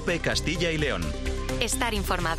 COPE Castilla y León. Estar informado.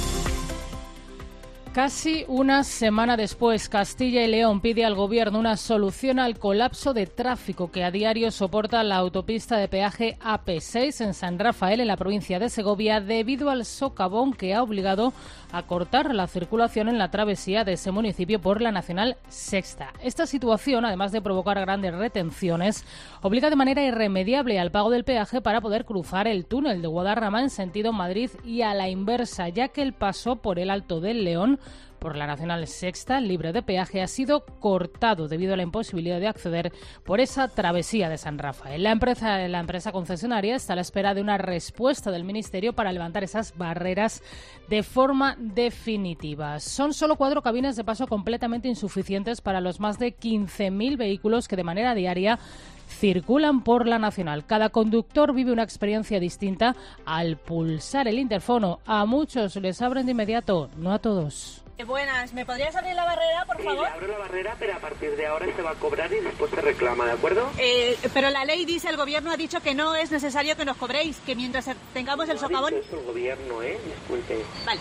Casi una semana después, Castilla y León pide al Gobierno una solución al colapso de tráfico que a diario soporta la autopista de peaje AP6 en San Rafael, en la provincia de Segovia, debido al socavón que ha obligado a cortar la circulación en la travesía de ese municipio por la Nacional Sexta. Esta situación, además de provocar grandes retenciones, obliga de manera irremediable al pago del peaje para poder cruzar el túnel de Guadarrama en sentido Madrid y a la inversa, ya que el paso por el Alto del León por la Nacional Sexta, libre de peaje, ha sido cortado debido a la imposibilidad de acceder por esa travesía de San Rafael. La empresa concesionaria está a la espera de una respuesta del Ministerio para levantar esas barreras de forma definitiva. Son solo 4 cabinas de paso completamente insuficientes para los más de 15.000 vehículos que de manera diaria circulan por la Nacional. Cada conductor vive una experiencia distinta al pulsar el interfono. A muchos les abren de inmediato, no a todos. Buenas, ¿me podrías abrir la barrera, por favor? Le abro la barrera, pero a partir de ahora se va a cobrar y después se reclama, ¿de acuerdo? Pero la ley dice, el Gobierno ha dicho que no es necesario que nos cobréis, que mientras tengamos el socavón... No ha dicho eso el Gobierno, disculpe. Vale.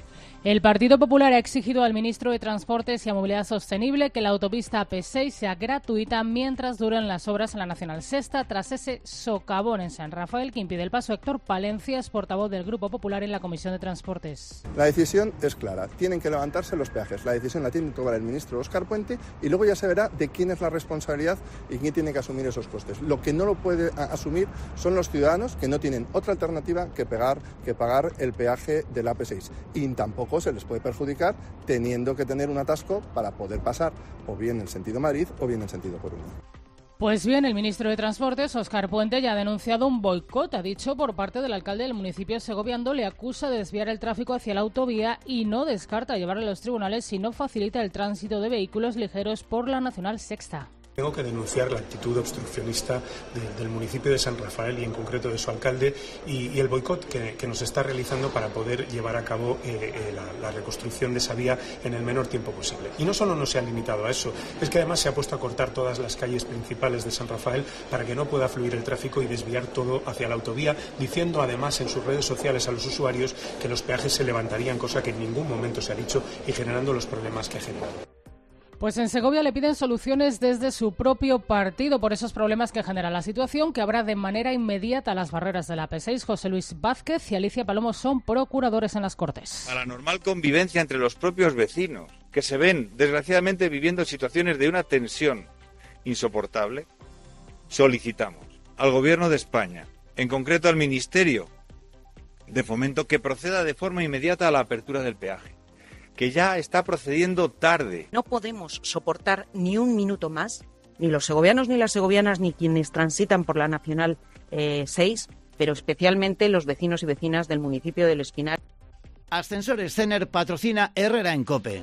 El Partido Popular ha exigido al ministro de Transportes y a Movilidad Sostenible que la autopista AP6 sea gratuita mientras duran las obras en la Nacional Sexta, tras ese socavón en San Rafael que impide el paso. Héctor Palencia es portavoz del Grupo Popular en la Comisión de Transportes. La decisión es clara, tienen que levantarse los peajes. La decisión la tiene que tomar el ministro Óscar Puente y luego ya se verá de quién es la responsabilidad y quién tiene que asumir esos costes. Lo que no lo puede asumir son los ciudadanos, que no tienen otra alternativa que pagar el peaje del AP6. Y tampoco se les puede perjudicar teniendo que tener un atasco para poder pasar o bien en sentido Madrid o bien en sentido Coruña. Pues bien, el ministro de Transportes, Óscar Puente, ya ha denunciado un boicot, ha dicho, por parte del alcalde del municipio segoviano. Le acusa de desviar el tráfico hacia la autovía y no descarta llevarlo a los tribunales si no facilita el tránsito de vehículos ligeros por la Nacional Sexta. Tengo que denunciar la actitud obstruccionista del municipio de San Rafael y en concreto de su alcalde y el boicot que nos está realizando para poder llevar a cabo la reconstrucción de esa vía en el menor tiempo posible. Y no solo no se ha limitado a eso, es que además se ha puesto a cortar todas las calles principales de San Rafael para que no pueda fluir el tráfico y desviar todo hacia la autovía, diciendo además en sus redes sociales a los usuarios que los peajes se levantarían, cosa que en ningún momento se ha dicho, y generando los problemas que ha generado. Pues en Segovia le piden soluciones desde su propio partido por esos problemas que genera la situación, que habrá de manera inmediata las barreras de la AP6. José Luis Vázquez y Alicia Palomo son procuradores en las Cortes. A la normal convivencia entre los propios vecinos, que se ven, desgraciadamente, viviendo situaciones de una tensión insoportable, solicitamos al Gobierno de España, en concreto al Ministerio de Fomento, que proceda de forma inmediata a la apertura del peaje, que ya está procediendo tarde. No podemos soportar ni un minuto más, ni los segovianos ni las segovianas, ni quienes transitan por la Nacional 6, pero especialmente los vecinos y vecinas del municipio del Espinar. Ascensores Cener patrocina Herrera en COPE.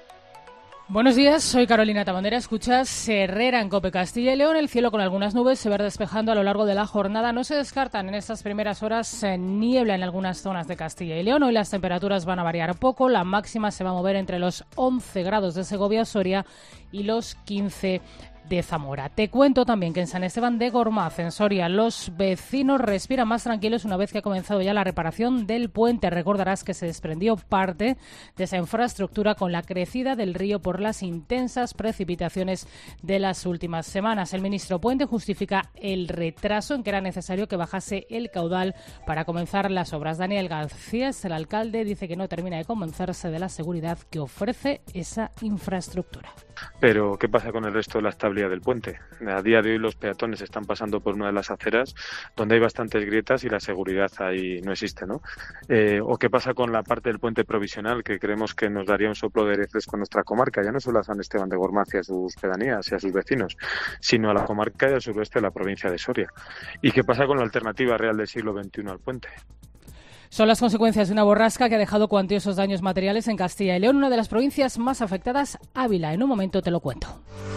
Buenos días, soy Carolina Tabandera, escuchas Herrera en COPE Castilla y León. El cielo con algunas nubes se va despejando a lo largo de la jornada. No se descartan en estas primeras horas niebla en algunas zonas de Castilla y León. Hoy las temperaturas van a variar poco. La máxima se va a mover entre los 11 grados de Segovia, Soria y los 15 de Zamora. Te cuento también que en San Esteban de Gormaz, en Soria, los vecinos respiran más tranquilos una vez que ha comenzado ya la reparación del puente. Recordarás que se desprendió parte de esa infraestructura con la crecida del río por las intensas precipitaciones de las últimas semanas. El ministro Puente justifica el retraso en que era necesario que bajase el caudal para comenzar las obras. Daniel García, el alcalde, dice que no termina de convencerse de la seguridad que ofrece esa infraestructura. Pero, ¿qué pasa con el resto de la estabilidad del puente? A día de hoy los peatones están pasando por una de las aceras donde hay bastantes grietas y la seguridad ahí no existe, ¿no? ¿O qué pasa con la parte del puente provisional que creemos que nos daría un soplo de aire fresco a nuestra comarca, ya no solo a San Esteban de Gormaz y a sus pedanías y a sus vecinos, sino a la comarca y al suroeste de la provincia de Soria? ¿Y qué pasa con la alternativa real del siglo XXI al puente? Son las consecuencias de una borrasca que ha dejado cuantiosos daños materiales en Castilla y León, una de las provincias más afectadas, Ávila. En un momento te lo cuento.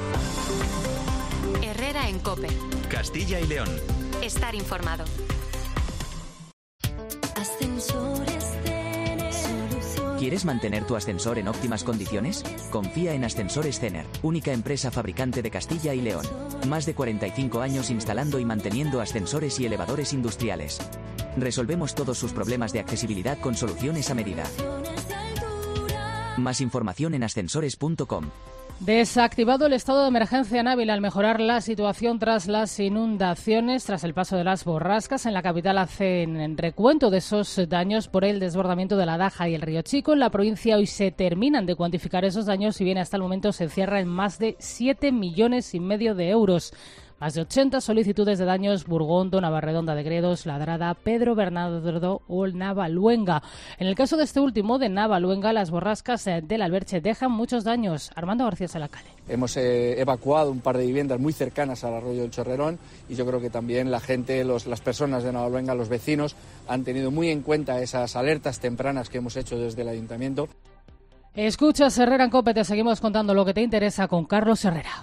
Herrera en COPE. Castilla y León. Estar informado. ¿Quieres mantener tu ascensor en óptimas condiciones? Confía en Ascensores Cener, única empresa fabricante de Castilla y León. Más de 45 años instalando y manteniendo ascensores y elevadores industriales. Resolvemos todos sus problemas de accesibilidad con soluciones a medida. Más información en ascensores.com. Desactivado el estado de emergencia en Ávila al mejorar la situación tras las inundaciones, tras el paso de las borrascas. En la capital hacen recuento de esos daños por el desbordamiento de la Daja y el Río Chico. En la provincia hoy se terminan de cuantificar esos daños, y bien hasta el momento se cierra en más de 7,5 millones de euros. Más de 80 solicitudes de daños: Burgondo, Navarredonda de Gredos, Ladrada, Pedro Bernardo o Navaluenga. En el caso de este último, de Navaluenga, las borrascas del Alberche dejan muchos daños. Armando García Salacale. Hemos evacuado un par de viviendas muy cercanas al arroyo del Chorrerón, y yo creo que también la gente, las personas de Navaluenga, los vecinos, han tenido muy en cuenta esas alertas tempranas que hemos hecho desde el ayuntamiento. Escuchas Herrera en COPE, te seguimos contando lo que te interesa con Carlos Herrera.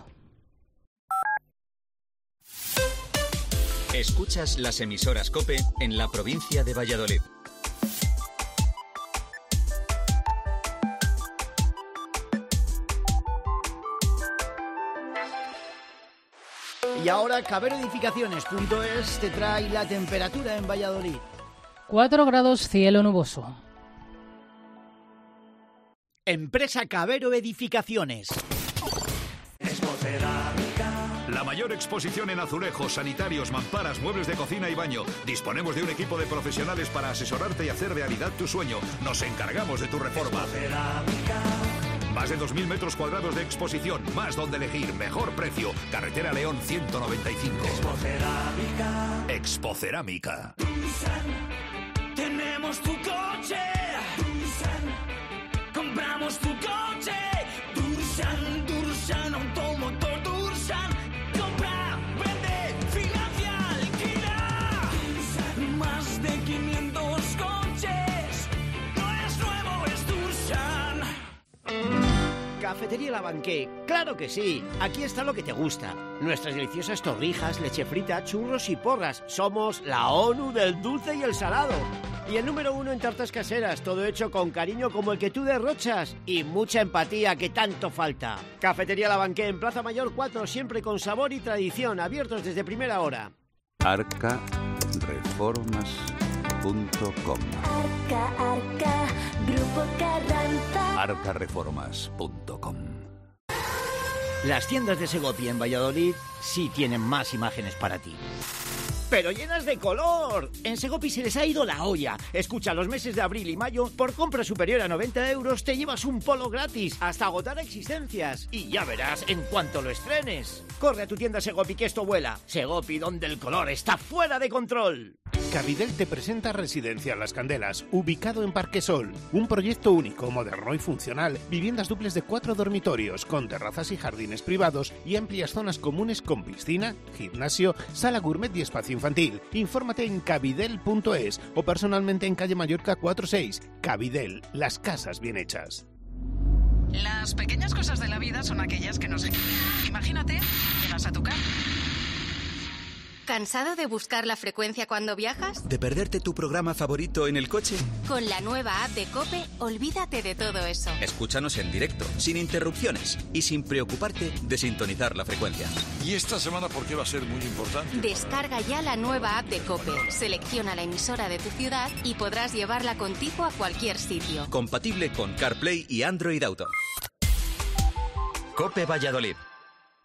Escuchas las emisoras COPE en la provincia de Valladolid. Y ahora caberoedificaciones.es te trae la temperatura en Valladolid. 4 grados, cielo nuboso. Empresa Cabero Edificaciones. La mayor exposición en azulejos, sanitarios, mamparas, muebles de cocina y baño. Disponemos de un equipo de profesionales para asesorarte y hacer realidad tu sueño. Nos encargamos de tu reforma. Más de 2.000 metros cuadrados de exposición, más donde elegir, mejor precio. Carretera León 195. Expocerámica. Tenemos tu coche. Compramos tu coche. Dursan Automotor. Compra, vende, financia, alquila. Más de 500 coches. No es nuevo, es Dursan. Cafetería La Banqué, claro que sí. Aquí está lo que te gusta. Nuestras deliciosas torrijas, leche frita, churros y porras. Somos la ONU del dulce y el salado. Y el número 1 en tartas caseras, todo hecho con cariño como el que tú derrochas. Y mucha empatía que tanto falta. Cafetería La Banqué en Plaza Mayor 4, siempre con sabor y tradición, abiertos desde primera hora. Arcareformas.com. Arca, Grupo Carranza. Arcareformas.com. Las tiendas de Segopi en Valladolid sí tienen más imágenes para ti, pero llenas de color. En Segopi se les ha ido la olla. Escucha, los meses de abril y mayo, por compra superior a 90 euros te llevas un polo gratis, hasta agotar existencias. Y ya verás en cuanto lo estrenes. Corre a tu tienda Segopi, que esto vuela. Segopi, donde el color está fuera de control. Cabidel te presenta Residencial Las Candelas, ubicado en Parquesol. Un proyecto único, moderno y funcional. Viviendas duples de 4 dormitorios, con terrazas y jardines privados y amplias zonas comunes con piscina, gimnasio, sala gourmet y espacio infantil. Infórmate en cabidel.es o personalmente en calle Mallorca 46. Cabidel, las casas bien hechas. Las pequeñas cosas de la vida son aquellas que nos... Imagínate, llegas a tu casa. ¿Cansado de buscar la frecuencia cuando viajas? ¿De perderte tu programa favorito en el coche? Con la nueva app de COPE, olvídate de todo eso. Escúchanos en directo, sin interrupciones y sin preocuparte de sintonizar la frecuencia. ¿Y esta semana por qué va a ser muy importante? Descarga ya la nueva app de COPE, selecciona la emisora de tu ciudad y podrás llevarla contigo a cualquier sitio. Compatible con CarPlay y Android Auto. COPE Valladolid.